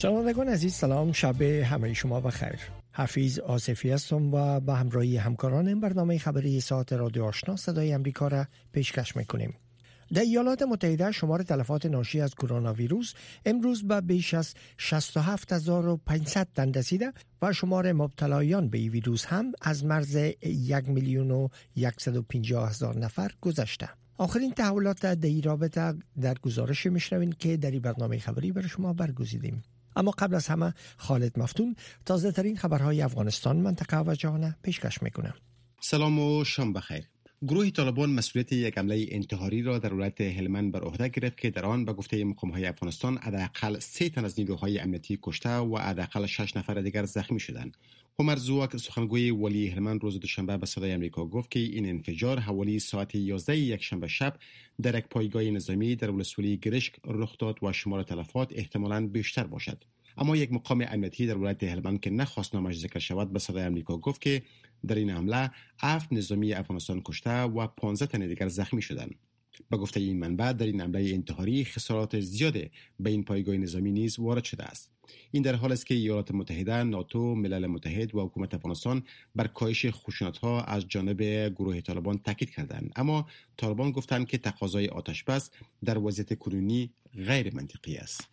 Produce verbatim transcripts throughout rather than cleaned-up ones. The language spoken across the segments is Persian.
شنوندگان عزیز سلام، شب همه شما بخیر. حفیظ آصفی هستم و با همراهی همکارانم برنامه خبری ساعت رادیو آشنا صدای امریکا را پیشکش میکنیم. در ایالات متحده شمار تلفات ناشی از کرونا ویروس امروز به بیش از شصت و هفت هزار و پانصد تن رسیده و شمار مبتلایان به این ویروس هم از مرز یک میلیون و صد و پنجاه هزار نفر گذشته. آخرین تحولات در این رابطه در گزارش میشنوین که در این برنامه خبری برای شما برگزیدیم. اما قبل از همه خالد مفتون تازه ترین خبرهای افغانستان، منطقه و جهان پیشکش میکنه. سلام و شام بخیر. گروه طالبان مسئولیت یک حمله انتحاری را در ولایت هلمند بر عهده گرفت که در آن به گفته مقام‌های افغانستان حداقل سه تن از نیروهای امنیتی کشته و حداقل شش نفر دیگر زخمی شدند. عمر زوک سخنگوی ولی هلمند روز دوشنبه به صدای آمریکا گفت که این انفجار حوالی ساعت یازده یک شنبه شب در یک پایگاه نظامی در ولسوالی گرشک رخ داد و شمار تلفات احتمالاً بیشتر باشد. اما یک مقام امنیتی در ولایت هلمند که نخواست نامش ذکر شود به صدای آمریکا گفت که در این حمله هفت نظامی افغانستان کشته و پانزده تن دیگر زخمی شدند. به گفته این منبع در این حمله انتحاری خسارات زیاد به این پایگاه نظامی نیز وارد شده است. این در حالی است که ایالات متحده، ناتو، ملل متحد و حکومت افغانستان بر کاهش خشونت‌ها از جانب گروه طالبان تاکید کردند، اما طالبان گفتند که تقاضای آتش بس در وضعیت کنونی غیر منطقی است.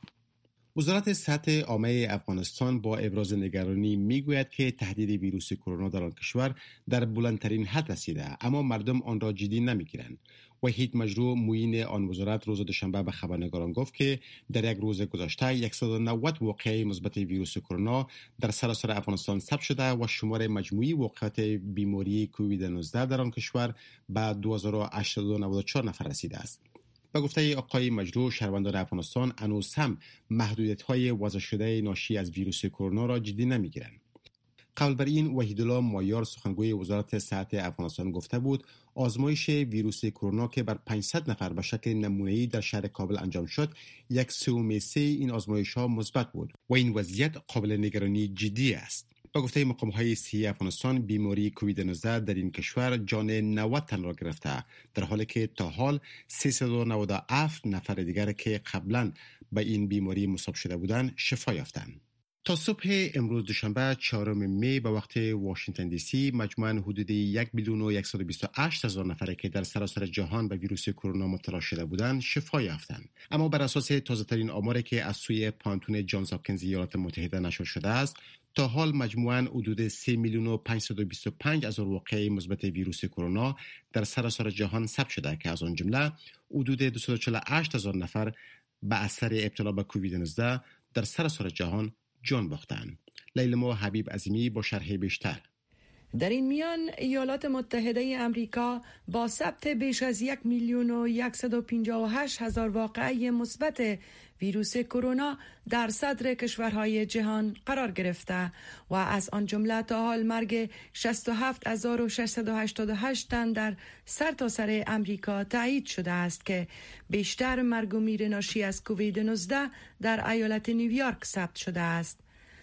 وزارت صحت عامه افغانستان با ابراز نگرانی میگوید که تهدید ویروس کرونا در آن کشور در بلندترین حد رسیده، اما مردم آن را جدی نمیگیرند. وحید مجروح معین آن وزارت روز دوشنبه به خبرنگاران گفت که در یک روز گذشته صد و نود واقعه مثبت ویروس کرونا در سراسر افغانستان ثبت شده و شمار مجموعی واقعات بیماری کووید نوزده در آن کشور به دو هزار و هشتصد و نود و چهار نفر رسیده است. به گفته آقای مجروح، شهروندان افغانستان هنوز هم محدودیت‌های وضع شده ناشی از ویروس کرونا را جدی نمی‌گیرند. قبل بر این وحیدالله مایار سخنگوی وزارت صحت افغانستان گفته بود آزمایش ویروس کرونا که بر پانصد نفر به شکل نمونه‌ای در شهر کابل انجام شد، یک سوم سه این آزمایش‌ها مثبت بود و این وضعیت قابل نگرانی جدی است. با گفته مقام‌های صحی افغانستان، بیماری کووید نوزده در این کشور جان نود تن را گرفته، در حالی که تا حال سیصد و نود و هفت نفر دیگر که قبلا به این بیماری مصاب شده بودند شفا یافتند. تا صبح امروز دوشنبه چهارم می به وقت واشنگتن دی سی مجموعاً حدود یک میلیون و صد و بیست و هشت هزار نفر که در سراسر جهان به ویروس کرونا مبتلا شده بودند شفا یافتند. اما بر اساس تازه‌ترین آماری که از سوی پانتون جانز هاپکینز ایالات متحده نشر شده است، تا حال مجموعاً حدود سه میلیون و پانصد و بیست و پنج هزار واقعه مثبت ویروس کرونا در سراسر جهان ثبت شده که از آن جمله حدود دویست و چهل و هشت هزار نفر به اثر ابتلا به کووید نوزده در سراسر جهان جان باختند. لیلما حبیب عظیمی با شرح بیشتر. در این میان ایالات متحده امریکا با ثبت بیش از یک میلیون و صد و پنجاه و هشت هزار واقعه مثبت ویروس کرونا در صدر کشورهای جهان قرار گرفته و از آن جمله تا حال مرگ شصت و هفت هزار و ششصد و هشتاد و هشت تن در سرتاسر امریکا تایید شده است که بیشتر مرگ و میر ناشی از کووید نوزده در ایالت نیویورک ثبت شده است.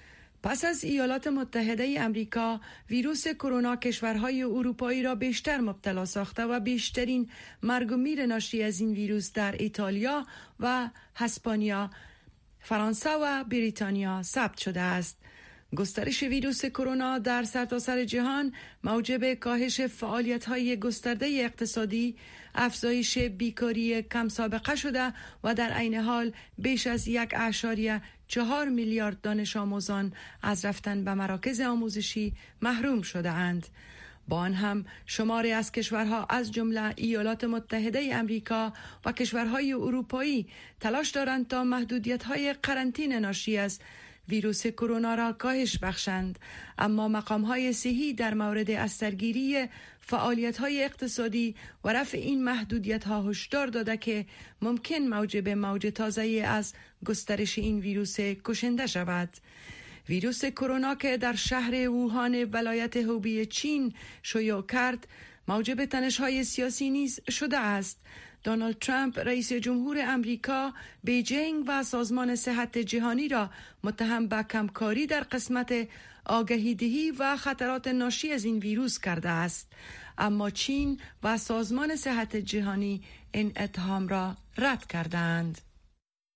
پس از ایالات متحده امریکا، ویروس کرونا کشورهای اروپایی را بیشتر مبتلا ساخته و بیشترین مرگ و میر ناشی از این ویروس در ایتالیا و اسپانیا، فرانسه و بریتانیا ثبت شده است. گسترش ویروس کرونا در سرتاسر جهان موجب کاهش فعالیت‌های گسترده اقتصادی، افزایش بیکاری کم سابقه شده و در عین حال بیش از یک اعشاریه چهار میلیارد دانش آموزان از رفتن به مراکز آموزشی محروم شده اند. با آن هم شماری از کشورها از جمله ایالات متحده امریکا و کشورهای اروپایی تلاش دارند تا محدودیت‌های قرنطینه ناشی از ویروس کرونا را کاهش بخشند، اما مقام‌های صحی در مورد از سرگیری فعالیت‌های اقتصادی و رفع این محدودیت‌ها هشدار داده که ممکن موجب موج تازه‌ای از گسترش این ویروس کشنده شود. ویروس کرونا که در شهر ووهان ولایت هوبی چین شیوع کرد، موجب تنش‌های سیاسی نیز شده است. دونالد ترامپ رئیس جمهور امریکا بیجینگ و سازمان صحت جهانی را متهم به کمکاری در قسمت آگهی‌دهی و خطرات ناشی از این ویروس کرده است، اما چین و سازمان صحت جهانی این اتهام را رد کردند.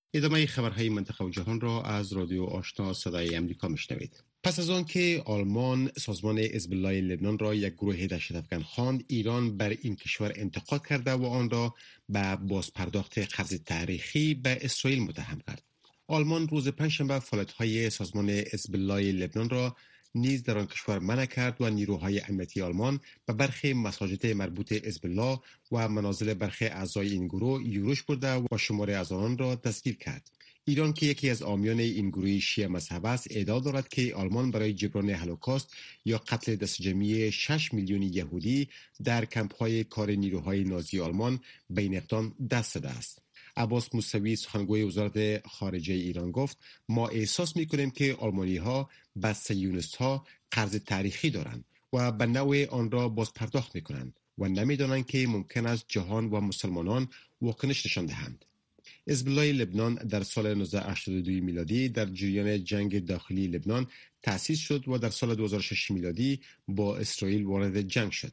ادامه خبرهای منطقه و جهان را از رادیو آشنا صدای امریکا میشنوید. پس از آن که آلمان سازمان حزب الله لبنان را یک گروه دهشت‌افکن خواند، ایران بر این کشور انتقاد کرده و آن را به بازپرداخت قرض تاریخی به اسرائیل متهم کرد. آلمان روز پنجشنبه فعالیت‌های سازمان حزب الله لبنان را نیز در آن کشور منع کرد و نیروهای امنیتی آلمان به برخی مساجد مربوط حزب الله و منازل برخی اعضای این گروه یورش برده و شمار از آنان را دستگیر کرد. ایران که یکی از حامیان این گروه شیعه مذهب است، ادعا دارد که آلمان برای جبران هولوکاست یا قتل دست جمعی شش میلیون یهودی در کمپ‌های کار نیروهای نازی آلمان به این اقدام دست داده است. عباس موسوی سخنگوی وزارت خارجه ایران گفت: ما احساس می‌کنیم که آلمانی‌ها به صهیونیست‌ها قرض تاریخی دارند و به نوع آن را باز پرداخت می‌کنند و نمی‌دانند که ممکن است جهان و مسلمانان واکنش نشان دهند. حزب الله لبنان در سال نوزده هشتاد و دو میلادی در جریان جنگ داخلی لبنان تأسیس شد و در سال دو هزار و شش میلادی با اسرائیل وارد جنگ شد.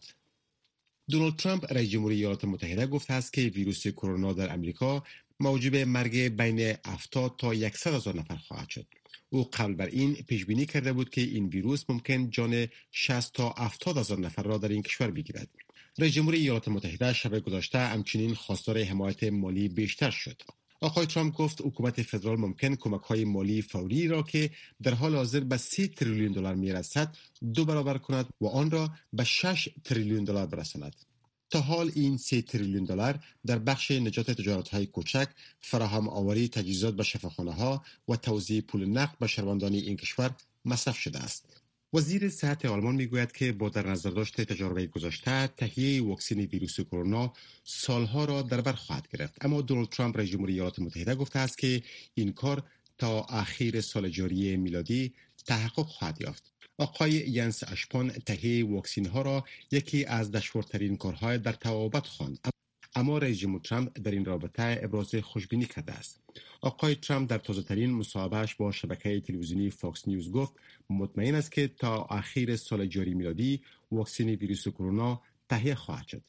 دونالد ترامپ رئیس جمهوری ایالات متحده گفته است که ویروس کرونا در امریکا موجب مرگ بین هفتاد تا صد هزار نفر خواهد شد. او قبل بر این پیش بینی کرده بود که این ویروس ممکن جان شصت تا هفتاد هزار نفر را در این کشور بگیرد. رئیس جمهوری ایالات متحده شب گذشته همچنین خواستار حمایت مالی بیشتر شد. آقای ترامپ گفت حکومت فدرال ممکن کمک‌های مالی فوری را که در حال حاضر به سی تریلیون دلار میرسد دو برابر کند و آن را به شش تریلیون دلار برساند. تا حال این سه تریلیون دلار در بخش نجات تجارت‌های کوچک، فراهم آوری تجهیزات به شفاخانه‌ها و توزیع پول نقد به شهروندان این کشور مصرف شده است. وزیر صحت آلمان میگوید که با در نظر داشت تجربه گذشته، تهیه واکسن ویروس کرونا سالها را در بر خواهد گرفت. اما دونالد ترامپ رئیس جمهوری ایالات متحده گفته است که این کار تا اخیر سال جاری میلادی تحقق خواهد یافت. آقای ینس اشپان تهیه واکسن ها را یکی از دشوارترین کارهای در طبابت خواند. اما رئیس جمهور ترامپ در این رابطه ابراز خوشبینی کرده است. آقای ترامپ در تازه‌ترین مصاحبه‌اش با شبکه تلویزیونی فاکس نیوز گفت مطمئن است که تا اخیر سال جاری میلادی واکسن ویروس کرونا تهیه خواهد شد.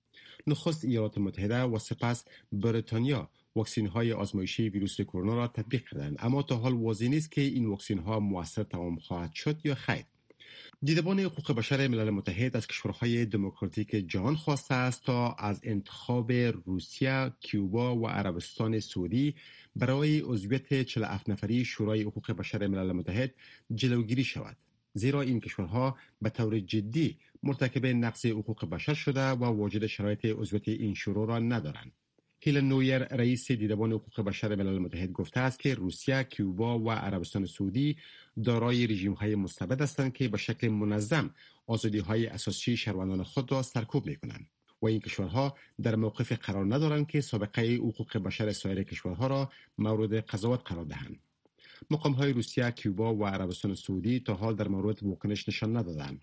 نخست ایالات متحده و سپس بریتانیا واکسن‌های آزمایشی ویروس کرونا را تطبیق کردند، اما تا حال واضح نیست که این واکسن‌ها مؤثر تمام خواهد شد یا خیر. دیدبان حقوق بشر ملل متحد از کشورهای دموکراتیک جهان خواسته است تا از انتخاب روسیه، کوبا و عربستان سعودی برای عضویت چهل و هفت نفری شورای حقوق بشر ملل متحد جلوگیری شود، زیرا این کشورها به طور جدی مرتکب نقض حقوق بشر شده و واجد شرایط عضویت این شورا را ندارند. هیلن نویر رئیس دیدبان حقوق بشر ملل متحد گفته است که روسیه، کوبا و عربستان سعودی دارای رژیم‌های مستبد هستند که به شکل منظم آزادی‌های اساسی شهروندان خود را سرکوب می‌کنند و این کشورها در موقف قرار ندارند که سابقه حقوق بشر سایر کشورها را مورد قضاوت قرار دهند. مقام‌های روسیه، کوبا و عربستان سعودی تا حال در مورد واکنش نشان ندادند.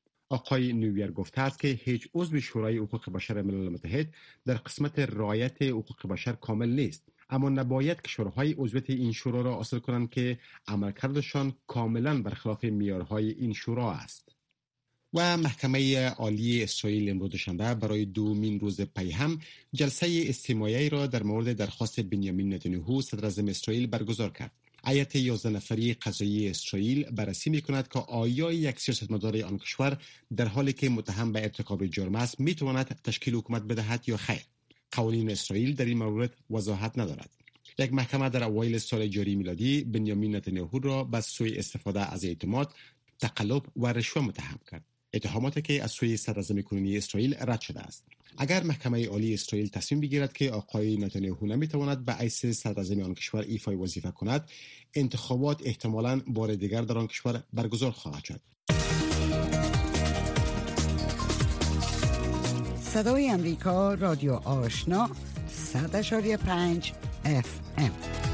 آقای نویر گفته است که هیچ عضو شورای حقوق بشر ملل متحد در قسمت رعایت حقوق بشر کامل نیست، اما نباید کشورهای عضویت این شورا را حاصل کنند که عملکردشان کاملا برخلاف معیارهای این شورا است. و محکمه عالی اسرائیل امروز دوشنبه برای دومین روز پی هم جلسه استماعی را در مورد درخواست بنیامین نتانیاهو صدر اعظم اسرائیل برگزار کرد. هیئت یازده نفری قضایی اسرائیل بررسی می‌کند که آیا یک سیاستمدار آن کشور در حالی که متهم به ارتکاب جرم است می‌تواند تشکیل حکومت بدهد یا خیر. قوانین اسرائیل در این مورد وضاحت ندارد. یک محکمه در اوایل سال جاری میلادی بنیامین نتانیاهو را به سوی استفاده از اعتماد، تقلب و رشوه متهم کرد. اتهاماتی که از سوی صدراعظم کنونی اسرائیل رد شده است. اگر محکمه عالی اسرائیل تصمیم بگیرد که آقای نتانیاهو نمیتواند به حیث صدراعظم آن کشور ایفای وظیفه کند، انتخابات احتمالاً بار دیگر در آن کشور برگزار خواهد شد. صدای امریکا، رادیو آشنا، صد اشاری پنج اف ام.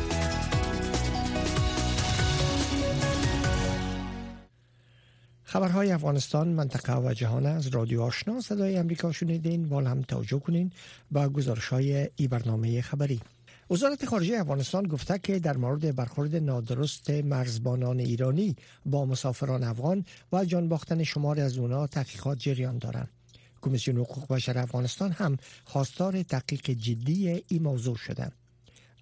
خبرهای افغانستان، منطقه و جهان از رادیو آشنا صدای امریکا شنیدین. وال هم توجه کنین با گزارش‌های ای برنامه خبری. وزارت خارجه افغانستان گفته که در مورد برخورد نادرست مرزبانان ایرانی با مسافران افغان و جان باختن شمار از اونا تحقیقات جریان دارند. کمیسیون حقوق بشر افغانستان هم خواستار تحقیق جدی این موضوع شده.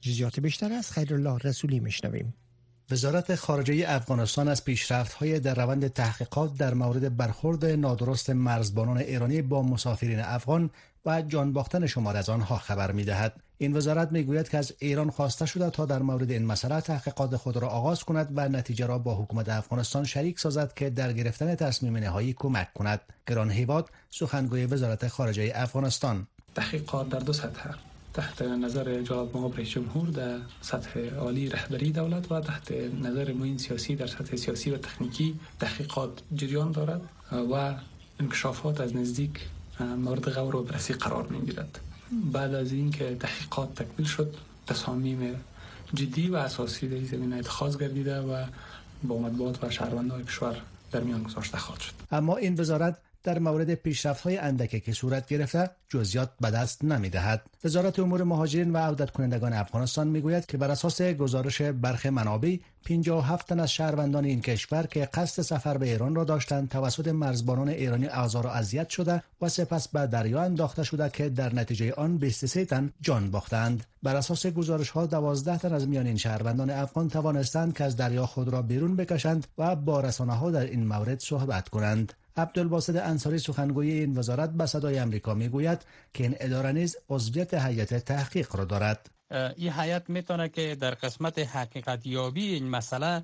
جزئیات بیشتر از خیرالله رسولی میشنویم. وزارت خارجه افغانستان از پیشرفت‌های در روند تحقیقات در مورد برخورد نادرست مرزبانان ایرانی با مسافرین افغان و جان باختن شمار از آنها خبر می‌دهد. این وزارت می‌گوید که از ایران خواسته شده تا در مورد این مسئله تحقیقات خود را آغاز کند و نتیجه را با حکومت افغانستان شریک سازد که در گرفتن تصمیم نهایی کمک کند. گران هیواد، سخنگوی وزارت خارجه افغانستان: تحقیقات در دو سطح تحت نظر جناب معاون رئیس جمهور در سطح عالی رهبری دولت و تحت نظر معین سیاسی در سطح سیاسی و تکنیکی تحقیقات جریان دارد و انکشافات از نزدیک مورد غور و بررسی قرار می‌گیرد. بعد از اینکه تحقیقات تکمیل شد، تصامیم جدی و اساسی در این زمینه اتخاذ گردیده و با مطبوعات و شهروندان کشور در میان گذاشته خواهد شد. اما این وزارت در مورد پیشرفت‌های اندکی که صورت گرفته جزئیات به دست نمی‌دهد. وزارت امور مهاجرین و عودت کنندگان افغانستان می‌گوید که بر اساس گزارش برخی منابع پنجاه و هفت تن از شهروندان این کشور که قصد سفر به ایران را داشتند توسط مرزبانان ایرانی آزار و اذیت شده و سپس به دریا انداخته شده که در نتیجه آن بیست و سه تن جان باختند. بر اساس گزارش‌ها دوازده تن از میان این شهروندان افغان توانستند که از دریا خود را بیرون بکشند و با رسانه‌ها در این مورد صحبت کنند. عبدالباسط انصاری، سخنگوی این وزارت، به صدای آمریکا میگوید که این اداره نیز عضویت هیئت تحقیق را دارد. این هیئت میتونه که در قسمت حقیقت یابی این مسئله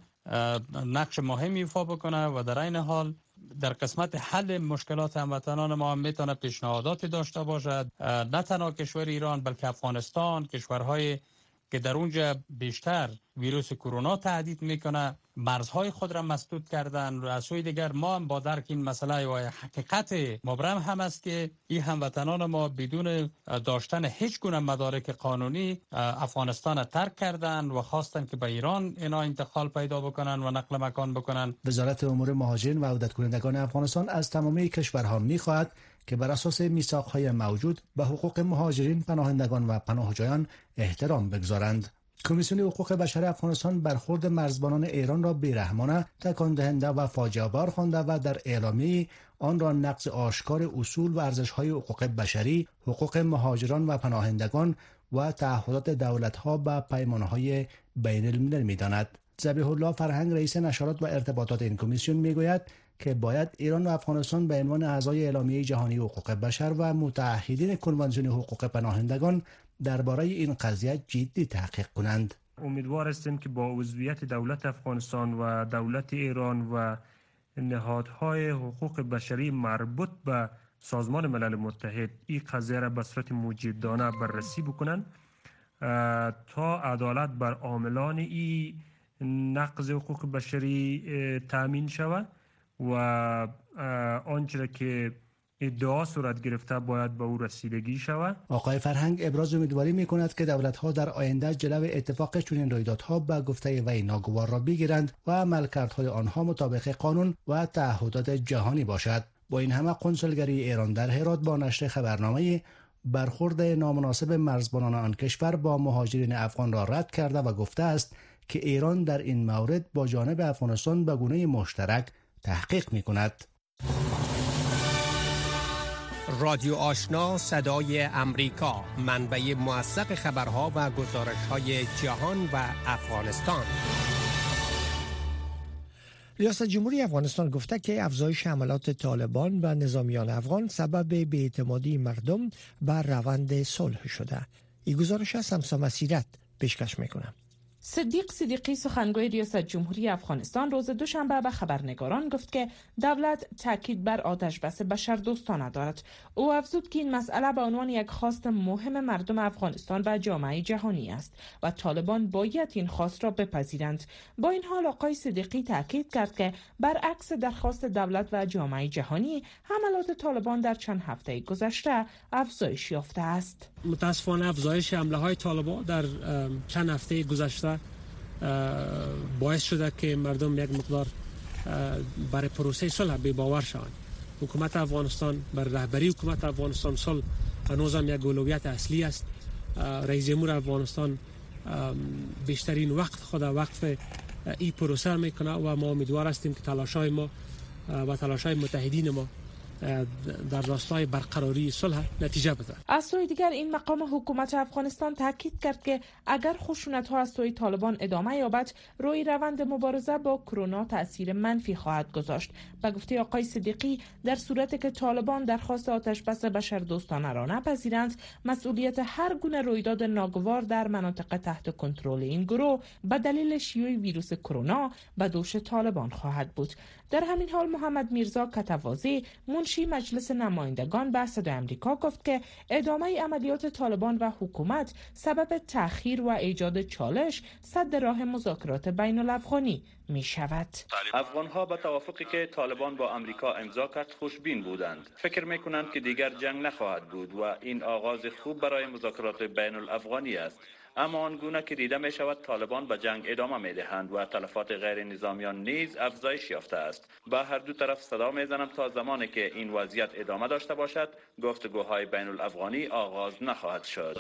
نقش مهمی ایفا بکنه و در این حال در قسمت حل مشکلات هموطنان ما میتونه پیشنهاداتی داشته باشد. نه تنها کشور ایران بلکه افغانستان، کشورهای که در اونجا بیشتر ویروس کرونا تهدید میکنه، مرزهای خود را مسدود کردن و از سوی دیگر ما هم با درک این مسئله و حقیقت مبرم هم است که این هموطنان ما بدون داشتن هیچ گونه مدارک قانونی افغانستان ترک کردن و خواستن که به ایران اینا انتقال پیدا بکنن و نقل مکان بکنن. وزارت امور مهاجرین و عودت کنندگان افغانستان از تمامی کشورها میخواهد که بر اساس میثاق‌های موجود به حقوق مهاجرین، پناهندگان و پناهجویان احترام بگذارند. کمیسیون حقوق بشر افغانستان برخورد مرزبانان ایران را بی‌رحمانه، تکان دهنده و فاجعه بار خوانده و در اعلامیه آن را نقض آشکار اصول و ارزش‌های حقوق بشری، حقوق مهاجران و پناهندگان و تعهدات دولت‌ها به پیمان‌های بین‌الملل می‌داند. ذبیح الله فرهنگ، رئیس نشرات و ارتباطات این کمیسیون، میگوید که باید ایران و افغانستان به عنوان اعضای اعلامیه جهانی حقوق بشر و متعهدین کنوانسیون حقوق پناهندگان درباره این قضیه جدی تحقیق کنند. امیدوار هستیم که با عضویت دولت افغانستان و دولت ایران و نهادهای حقوق بشری مربوط به سازمان ملل متحد این قضیه را به صورت موجدانه بررسی بکنند تا عدالت بر عاملان این نقض حقوق بشری تامین شود و آنچه که ادعا صورت گرفته باید به او رسیدگی شود. آقای فرهنگ ابراز امیدواری می‌کند که دولت‌ها در آینده جلو اتفاق چنین رویدادها به گفته وی ناگوار را بگیرند و عملکردهای آنها مطابق قانون و تعهدات جهانی باشد. با این همه کنسولگری ایران در هرات با نشر خبرنامه برخورد نامناسب مرزبانان آن کشور با مهاجرین افغان را رد کرده و گفته است که ایران در این مورد با جانب افغانستان به گونه مشترک تحقیق می‌کند. رادیو آشنا، صدای امریکا، منبع موثق خبرها و گزارش‌های جهان و افغانستان. ریاست جمهوری افغانستان گفته که افزایش حملات طالبان به نظامیان افغان سبب بی‌اعتمادی مردم بر روند صلح شده. این گزارش از سمسا مسیرت پیشکش میکنم. صدیق صدیقی، سخنگوی ریاست جمهوری افغانستان، روز دوشنبه به خبرنگاران گفت که دولت تاکید بر آتش بس بشردوستانه دارد. او افزود که این مسئله به عنوان یک خواست مهم مردم افغانستان و جامعه جهانی است و طالبان باید این خواست را بپذیرند. با این حال آقای صدیقی تاکید کرد که برعکس درخواست دولت و جامعه جهانی، حملات طالبان در چند هفته گذشته افزایش یافته است. متاسفانه افزایش حمله های طالبان در چند هفته گذشته باعث شده که مردم یک مقدار برای پروسه صلح بی باور شوند. حکومت افغانستان، بر رهبری حکومت افغانستان صلح هنوز هم یک اولویت اصلی است. رئیس جمهور افغانستان بیشترین وقت خود وقف این پروسه میکنه و ما امیدوار هستیم که تلاش‌های ما و تلاش‌های متحدین ما در راستای برقراری صلح نتیجه بده. از سوی دیگر این مقام حکومت افغانستان تاکید کرد که اگر خشونت ها از سوی طالبان ادامه یابد، روی روند مبارزه با کرونا تاثیر منفی خواهد گذاشت. به گفته آقای صدیقی، در صورتی که طالبان درخواست آتش بس بشردوستانه را نپذیرند، مسئولیت هر گونه رویداد ناگوار در مناطق تحت کنترل این گروه به دلیل شیوع ویروس کرونا به دوش طالبان خواهد بود. در همین حال محمد میرزا کتوازی، منشی مجلس نمایندگان به صدای آمریکا، گفت که ادامه عملیات طالبان و حکومت سبب تأخیر و ایجاد چالش سد راه مذاکرات بین الافغانی می شود. افغان ها به توافقی که طالبان با امریکا امضا کرد خوشبین بودند. فکر می کنند که دیگر جنگ نخواهد بود و این آغاز خوب برای مذاکرات بین الافغانی است. اما آنگونه که دیده می شود طالبان به جنگ ادامه می دهند و تلفات غیر نظامیان نیز افزایش یافته است. با هر دو طرف صدا می زنم تا زمانی که این وضعیت ادامه داشته باشد، گفتگوهای بین الافغانی آغاز نخواهد شد.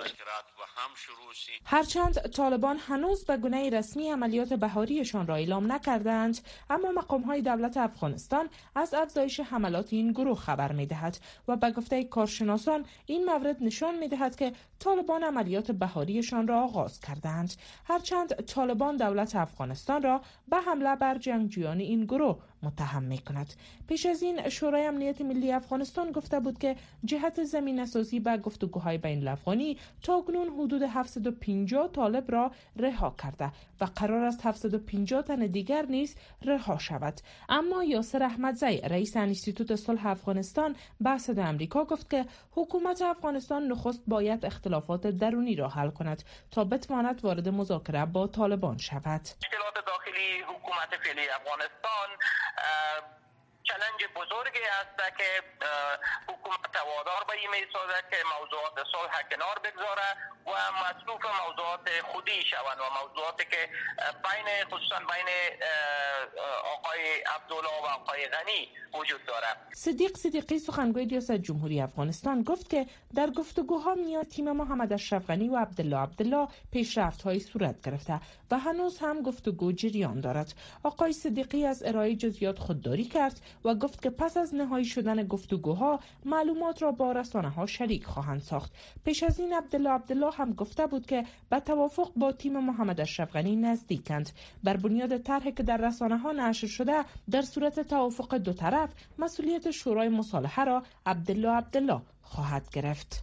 هرچند طالبان هنوز به گونه رسمی عملیات بهاریشان را اعلام نکردند، اما مقام‌های دولت افغانستان از افزایش حملات این گروه خبر می‌دهد و به گفته کارشناسان این مورد نشان می‌دهد که طالبان عملیات بهاریشان را آغاز کردند. هرچند طالبان دولت افغانستان را به حمله بر جنگجویان این گروه متهم می‌کند. پیش از این شورای امنیت ملی افغانستان گفته بود که جهت زمینه‌سازی به گفتگوهای بین الافغانی تاکنون حدود هفتصد و پنجاه طالب را رها کرده و قرار است هفتصد و پنجاه تن دیگر نیز رها شود. اما یاسر احمدزی، رئیس انستیتوت صلح افغانستان، به صدای آمریکا گفت که حکومت افغانستان نخست باید اختلافات درونی را حل کند تا بتواند وارد مذاکره با طالبان شود. مشکلات داخلی حکومت فعلی افغانستان چالش بزرگی است که حکومت توادار به این میسازه که موضوعات صلح کنار بگذاره و مصروف موضوعات خودی شوند و موضوعاتی که بین خصوصا بین آقای عبدالله و آقای غنی وجود داره. صدیق صدیقی، سخنگوی ریاست جمهوری افغانستان، گفت که در گفتگوها میان تیم محمد اشرف غنی و عبدالله عبدالله پیشرفت‌هایی صورت گرفته و هنوز هم گفتگو جریان دارد. آقای صدیقی از ارائه جزئیات خودداری کرد و گفت که پس از نهایی شدن گفتگوها معلومات را با رسانه‌ها شریک خواهند ساخت. پیش از این عبدالله عبدالله هم گفته بود که به توافق با تیم محمد اشرف غنی نزدیکند. بر بنیاد طرحی که در رسانه‌ها نشر شده، در صورت توافق دو طرف مسئولیت شورای مصالحه را عبدالله عبدالله خواهد گرفت.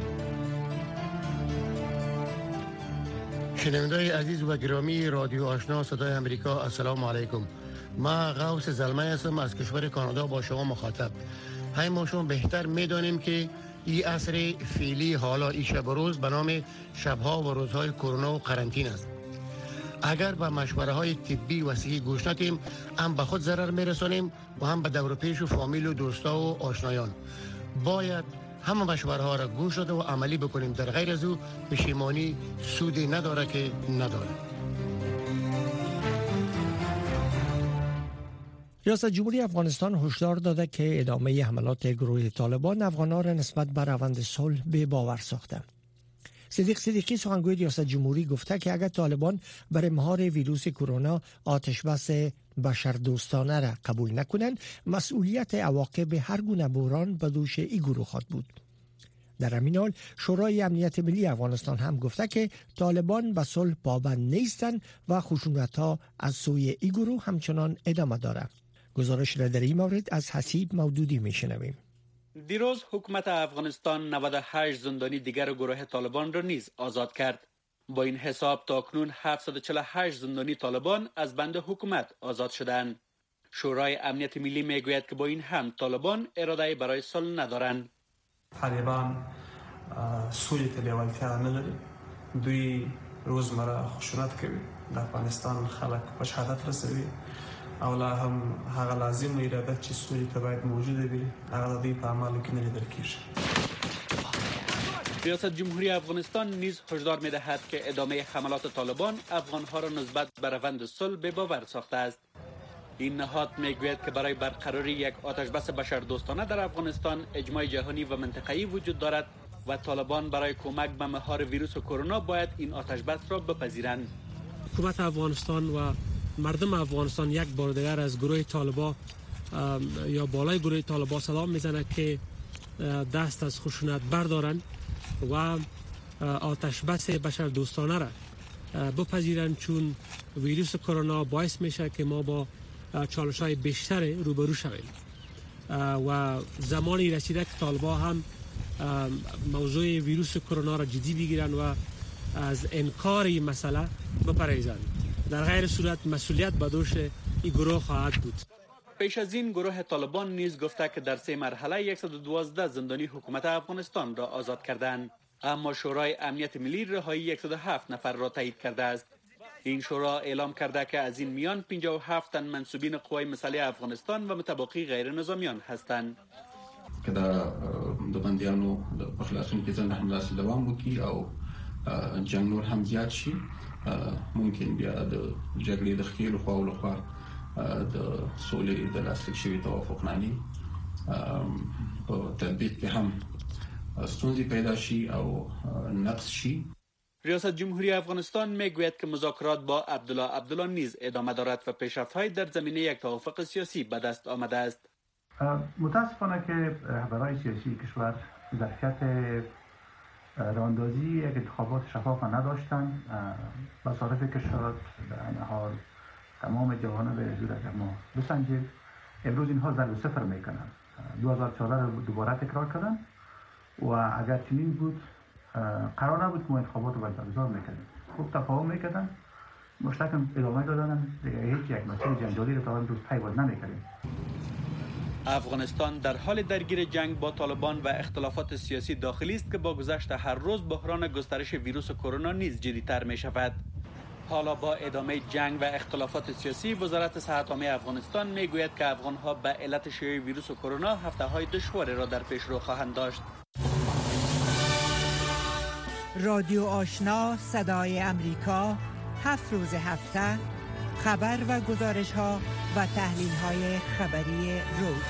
شنوندگان عزیز و گرامی رادیو آشنا صدای امریکا، السلام علیکم. ما غوث زلمه هستم از کشور کانادا با شما مخاطب. های ما شما بهتر میدانیم که این عصر فعلی حالا این شب و روز به نام شبها و روزهای کرونا و قرنطینه است. اگر به مشوره های طبی و صحی گوش ندیم، هم به خود ضرر میرسانیم و هم به دور و پیش و فامیل و دوستا و آشنایان. باید همه مشوره ها را گوش داده و عملی بکنیم، در غیر از او پشیمانی سودی نداره که نداره. ریاست جمهوری افغانستان هشدار داده که ادامه حملات گروه طالبان افغان‌ها را نسبت به روند صلح به باور ساخته. صدیق صدیقی، سخنگوی ریاست جمهوری، گفته که اگر طالبان برای مهار ویروس کرونا آتش بس بشردوستانه را قبول نکنند، مسئولیت عواقب هر گونه بحران به دوش این گروه خواهد بود. در همین حال شورای امنیت ملی افغانستان هم گفته که طالبان به صلح پابند نیستند و خشونت‌ها از سوی این گروه همچنان ادامه دارد. گزارش را در این مورد از حسیب مودودی میشنویم. دیروز حکومت افغانستان نود و هشت زندانی دیگر گروه طالبان را نیز آزاد کرد. با این حساب تاکنون هفتصد و چهل و هشت زندانی طالبان از بند حکومت آزاد شدند. شورای امنیت ملی میگوید که با این هم طالبان اراده برای صلح ندارند. طالبان سولی ته لیوالتیا نه لري. دوی روزمره خشونت کوي. د افغانستان خلک په شهادت رسوي او لا هم هغه لازم اراده چې سولی ته باید موجود وي هغه د دې په اعمالو کې نه لیدل کیږي. ریاست جمهوری افغانستان نیز هشدار می‌دهد که ادامه حملات طالبان افغان‌ها را نسبت به روند صلح به باور ساخته است. این نهاد میگوید که برای برقراری یک آتشبس بشردوستانه در افغانستان اجماع جهانی و منطقه‌ای وجود دارد و طالبان برای کمک به مهار ویروس کرونا باید این آتشبس را بپذیرند. حکومت افغانستان و مردم افغانستان یک بار دیگر از گروه طالبان یا بالای گروه طالبان صدا میزنه که دست از خشونت بردارن و آتش بس بشر دوستانه را بپذیرن، چون ویروس کرونا باعث میشه که ما با چالش های بیشتر روبرو شویم و زمانی رسیده که طالبان هم موضوع ویروس کرونا را جدی بگیرن و از انکار این مسئله بپرهیزند. در غیر صورت مسئولیت به دوش این گروه خواهد بود. پیش از این گروه طالبان نیز گفته که در سه مرحله صد و دوازده زندانی حکومت افغانستان را آزاد کردند، اما شورای امنیت ملی رهایی صد و هفت نفر را تایید کرده است. این شورا اعلام کرده که از این میان پنجاه و هفت تن منسوبین قوای مسلح افغانستان و متبقی غیر نظامیان هستند. که د بندیانو په خلاصون کې څنګه همداسې دوام وکړي او جنگ نور هم زیات شي، ممکن بیا د جګړې د ښکېلو خواو لخوا د سولې د لاسلیک شوي توافقنامې په تطبیق کې هم ستونزې پیدا شي او نقص شي. ریاست جمهوری افغانستان میگوید که مذاکرات با عبدالله عبدالله نیز ادامه دارد و پیشرفت‌های در زمینه یک توافق سیاسی به دست آمده است. متاسفانه که رهبران سیاسی کشور ظرفیت راهاندازی یک انتخابات شفاف نداشتند. بصارت کشور در این حال تمام جوانب حضور اگر ما بسنجیم امروز اینها ضرب صفر میکنند. دو هزار و چهارده رو دوباره تکرار کردن و اگر چنین بود قرار نبود که ما انتخابات رو برگزار میکردیم. خوب تفاهم میکردن، مشترکم ادامه دادن، هیچ یک مسئله جنجالی رو تا امروز پی باز نمیکردیم. افغانستان در حال درگیر جنگ با طالبان و اختلافات سیاسی داخلی است که با گذشت هر روز بحران گسترش ویروس کرونا نیز جدی‌تر می شود. حالا با ادامه جنگ و اختلافات سیاسی، وزارت صحت عامه افغانستان می گوید که افغان‌ها به علت شیوع ویروس کرونا هفته‌های دشواری را در پیش رو خواهند داشت. رادیو آشنا صدای امریکا، هفت روز هفته خبر و گزارش ها و تحلیل های خبری روز.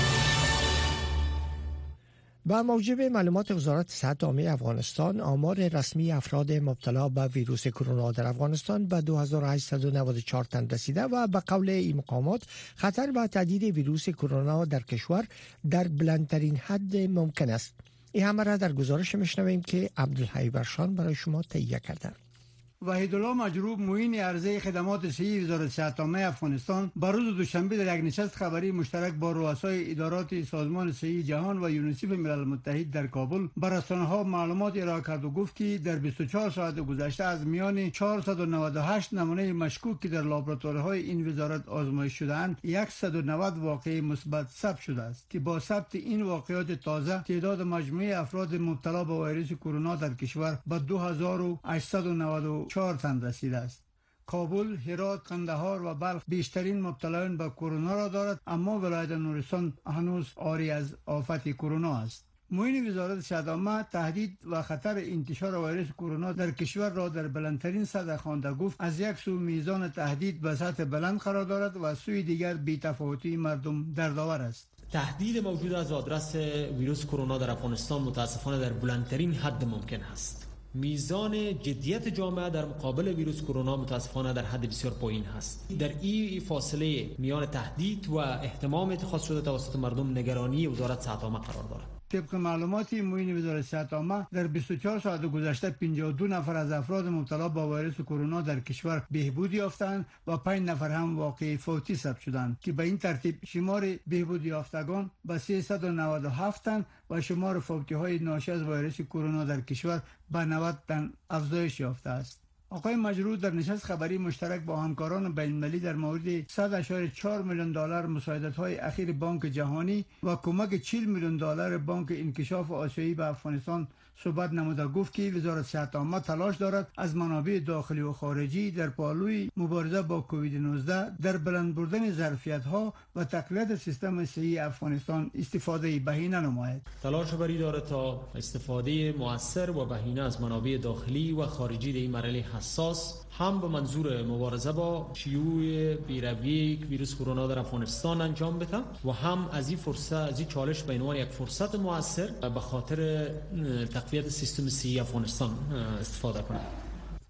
با موجب معلومات وزارت صحت عامه افغانستان، آمار رسمی افراد مبتلا به ویروس کرونا در افغانستان به دو هزار و هشتصد و نود و چهار تن رسیده و به قول این مقامات خطر به تهدید ویروس کرونا در کشور در بلندترین حد ممکن است. این همه را در گزارش میشنویم که عبدالحی برشان برای شما تهیه کرده. وحیدالله مجروب معین عرضه خدمات صحی وزارت صحت عامه افغانستان بر روز دوشنبه در یک نشست خبری مشترک با رؤسای ادارات سازمان صحی جهان و یونیسف ملل متحد در کابل بر رسانه‌ها معلومات ارائه کرد و گفت که در بیست و چهار ساعت گذشته از میان چهارصد و نود و هشت نمونه مشکوک که در لابراتوارهای این وزارت آزمایش شده‌اند، صد و نود واقعه مثبت ثبت شده است که با ثبت این واقعات تازه تعداد مجموعه افراد مبتلا به ویروس کرونا در کشور به دو هزار و هشتصد و نود و چهار تن رسیده است. کابل، هرات، قندهار و بلخ بیشترین مبتلایان به کرونا را دارد، اما ولایت نورستان هنوز عاری از آفت کرونا است. معین وزارت صحت عامه تهدید و خطر انتشار ویروس کرونا در کشور را در بلندترین سطح خوانده. گفت از یک سو میزان تهدید به سطح بلند قرار دارد و سوی دیگر بی‌تفاوتی مردم دردآور است. تهدید موجود از آدرس ویروس کرونا در افغانستان متاسفانه در بلندترین حد ممکن است. میزان جدیت جامعه در مقابل ویروس کرونا متاسفانه در حد بسیار پایین هست. در این فاصله میان تهدید و اهتمام اتخاذ شده توسط مردم نگرانی وزارت صحت عامه قرار دارد. طبق معلومات معین وزارت صحت عامه در بیست و چهار ساعت گذشته پنجاه و دو نفر از افراد مبتلا با ویروس کرونا در کشور بهبود یافتند و پنج نفر هم واقع فوتی ثبت شدند که به این ترتیب شمار بهبود یافتگان به سیصد و نود و هفت تن و شمار فوتی های ناشی از ویروس کرونا در کشور به نود تن افزایش یافته است. آقای مجروح در نشست خبری مشترک با همکاران بین‌المللی در مورد صد و چهار میلیون دلار مساعدت‌های اخیر بانک جهانی و کمک چهل میلیون دلار بانک انکشاف آسیایی به افغانستان صحبت نموده. گفت که وزارت صحت عامه تلاش دارد از منابع داخلی و خارجی در پالوی مبارزه با کووید نوزده در بلند بردن ظرفیت‌ها و تقویت سیستم صحی افغانستان استفاده بهینه نماید. تلاش بری دارد تا استفاده مؤثر و بهینه از منابع داخلی و خارجی در این مرحله حساس هم به منظور مبارزه با شیوع بیروی ویروس کرونا در افغانستان انجام بده و هم از این فرصت از این چالش به عنوان یک فرصت مؤثر به خاطر تقویت سیستم صحی افغانستان استفاده کنه.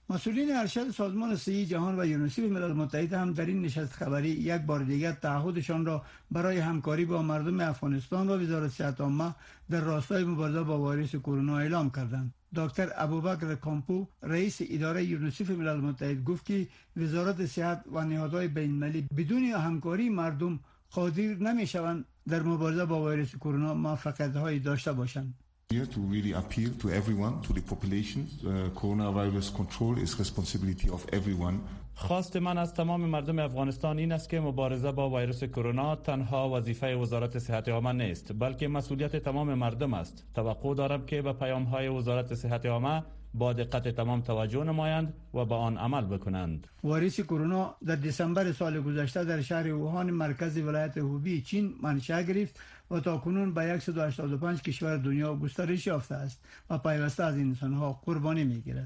مسئولین ارشد سازمان صحی جهان و یونیسف ملل متحد هم در این نشست خبری یک بار دیگر تعهدشان را برای همکاری با مردم افغانستان و وزارت صحت عامه در راستای مبارزه با ویروس کرونا اعلام کردند. دکتر ابوبکر کامپو رئیس اداره یونیسف ملل متحد گفت که وزارت صحت و نهادهای بین‌المللی بدون همکاری مردم قادر نمی‌شوند در مبارزه با ویروس کرونا موفقیت‌هایی داشته باشند. Here to really appeal to everyone, to the population. Uh, coronavirus control is responsibility of everyone. خواست من از تمام مردم افغانستان این است که مبارزه با ویروس کرونا تنها وظیفه وزارت صحت عامه نیست، بلکه مسئولیت تمام مردم است. توقع دارم که به پیام‌های وزارت صحت عامه با دقت تمام توجه نمایند و به آن عمل بکنند. ویروس کرونا در دسامبر سال گذشته در شهر ووهان مرکز ولایت هوبی چین منشأ گرفت و تاکنون به صد و هشتاد و پنج کشور دنیا گسترش یافته است و پیوسته از انسان‌ها قربانی می‌گیرد.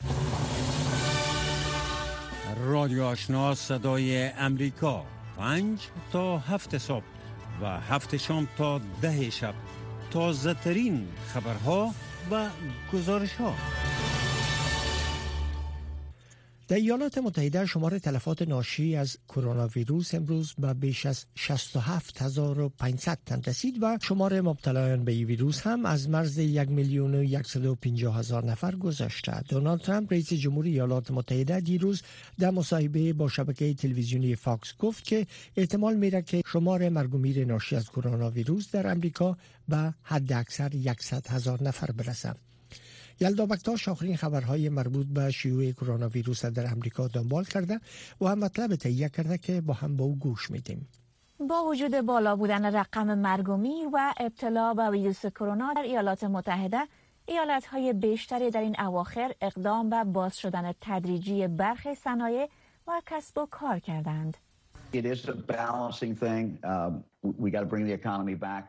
رادیو آشنا صدای امریکا، پنج تا هفت صبح و هفت شام تا ده شب، تازه ترین خبرها و گزارش ها. در ایالات متحده شمار تلفات ناشی از کرونا ویروس امروز به بیش از شصت و هفت هزار و پانصد تن رسید و شمار مبتلایان به این ویروس هم از مرز یک میلیون و صد و پنجاه هزار نفر گذشته. دونالد ترامپ رئیس جمهوری ایالات متحده دیروز در مصاحبه با شبکه تلویزیونی فاکس گفت که احتمال میره که شمار مرگ و میر ناشی از کرونا ویروس در امریکا به حد اکثر صد هزار نفر برسه. یلدا بکتاش آخرین خبرهای مربوط به شیوع کرونا ویروس در امریکا دنبال کرده و هم مطلب تهیه کرده که با هم با او گوش میدیم. با وجود بالا بودن رقم مرگ و میر و ابتلا به ویروس کرونا در ایالات متحده، ایالت‌های بیشتری در این اواخر اقدام به باز شدن تدریجی برخی صنایع و کسب و کار کردند. It is a balancing thing. Uh, we got to bring the economy back.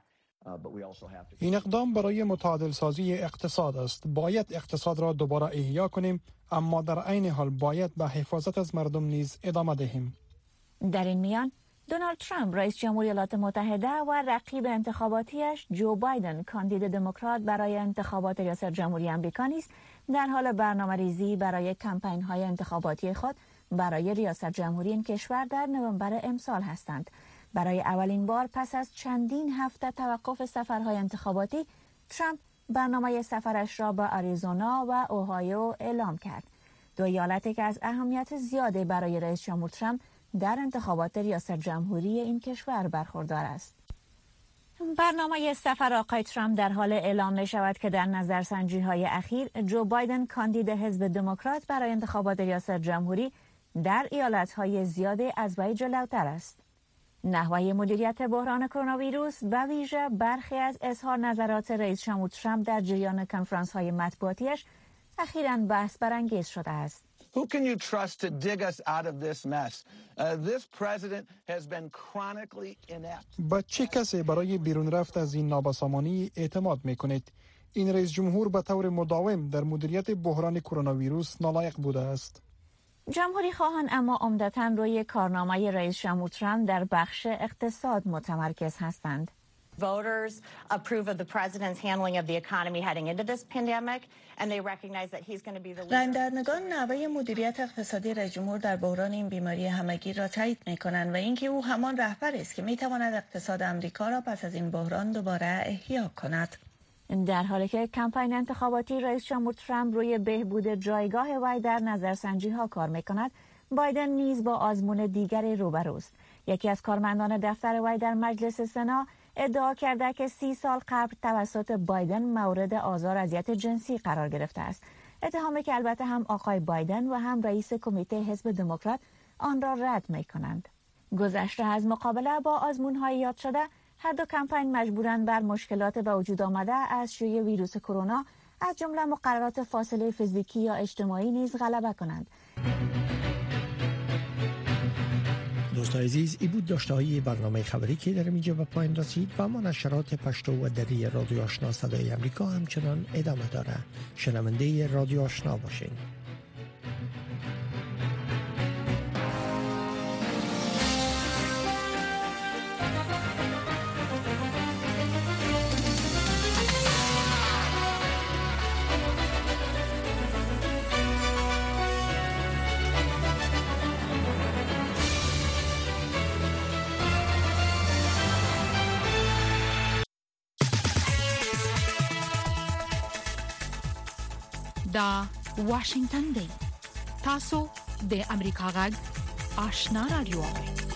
این اقدام برای متعادل سازی اقتصاد است. باید اقتصاد را دوباره احیا کنیم، اما در عین حال باید به حفاظت از مردم نیز ادامه دهیم. در این میان دونالد ترامپ رئیس جمهوری ایالات متحده و رقیب انتخاباتیش جو بایدن کاندید دموکرات برای انتخابات ریاست جمهوری آمریکا نیز در حال برنامه‌ریزی برای کمپین‌های انتخاباتی خود برای ریاست جمهوری این کشور در نوامبر امسال هستند. برای اولین بار پس از چندین هفته توقف سفرهای انتخاباتی، ترامپ برنامه سفرش را به آریزونا و اوهایو اعلام کرد. دو ایالتی که از اهمیت زیاده برای رئیس جمهور ترامپ در انتخابات ریاست جمهوری این کشور برخوردار است. برنامه سفر آقای ترامپ در حال اعلام می شود که در نظرسنجی های اخیر جو بایدن کاندید حزب دموکرات برای انتخابات ریاست جمهوری در ایالت های زیاده از وی جلوتر است. نحوه مدیریت بحران کرونا ویروس و ویژه برخی از اظهار نظرات رئیس جمهور ترامپ در جریان کنفرانس های مطبوعاتیش اخیراً بحث برانگیز شده است. Who can you trust to dig us out of this mess? Uh, this president has been chronically inept. با چه کسی برای بیرون رفت از این نابسامانی اعتماد میکنید؟ این رئیس جمهور به طور مداوم در مدیریت بحران کرونا ویروس نالایق بوده است. جمهوری خواهان اما عمدتاً روی کارنامه رئیس جمهور ترامپ در بخش اقتصاد متمرکز هستند. Voters approve of the president's handling of the economy heading into this pandemic and they recognize that he's going to be the leader. رایندرنگان نحوه مدیریت اقتصادی رئیس جمهور در بحران این بیماری همگیر را تایید می‌کنند و اینکه او همان رهبری است که می‌تواند اقتصاد آمریکا را پس از این بحران دوباره احیا کند. در حالی که کمپین انتخاباتی رئیس جمهور ترامپ روی بهبود جایگاه وی در نظرسنجی ها کار می‌کند، بایدن نیز با آزمون دیگری روبروست. یکی از کارمندان دفتر وی در مجلس سنا ادعا کرده که سی سال قبل توسط بایدن مورد آزار اذیت جنسی قرار گرفته است. اتهامی که البته هم آقای بایدن و هم رئیس کمیته حزب دموکرات آن را رد می‌کنند. گذشته از مقابله با آزمون‌های یاد شده، هر دو کمپین مجبورند بر مشکلات به وجود آمده از شیوع ویروس کرونا از جمله مقررات فاصله فیزیکی یا اجتماعی نیز غلبه کنند. دوستان عزیز، ای بود داشته های برنامه خبری که در اینجا به پایان رسید و ما نشرات پشتو و دری رادیو آشنا صدای امریکا همچنان ادامه داره. شنونده رادیو آشنا باشین. دا واشنگتن دی تاسو د امریکا غږ آشنا رادیو.